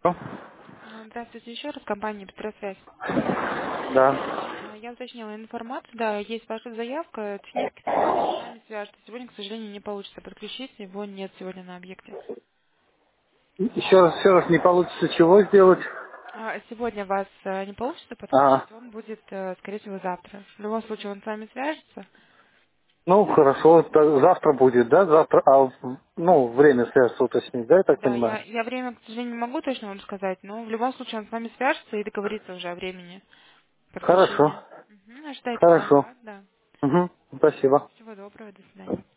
Здравствуйте еще раз, компания «Петросвязь». Да. Я уточнила информацию, да, есть ваша заявка, технический специалист с вами свяжется. Сегодня, к сожалению, не получится подключить, его нет сегодня на объекте. Еще раз не получится чего сделать? Сегодня вас не получится А, подключить, он будет, скорее всего, завтра. В любом случае, он с вами свяжется. ну хорошо, завтра будет, да? Завтра, время свяжется уточнить, да, я так Да, понимаю? я время, к сожалению, не могу точно вам сказать, но в любом случае он с вами свяжется и договорится уже о времени Хорошо, подключения. Ожидайте хорошо. звонка, да. Угу, спасибо. Всего доброго, до свидания.